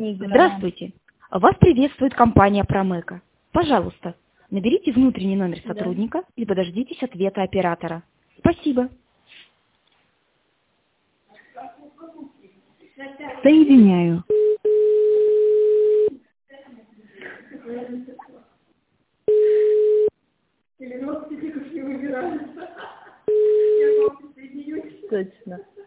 Здравствуйте. Вас приветствует компания Промека. Пожалуйста, наберите внутренний номер сотрудника и подождитесь ответа оператора. Спасибо. Соединяю. Точно.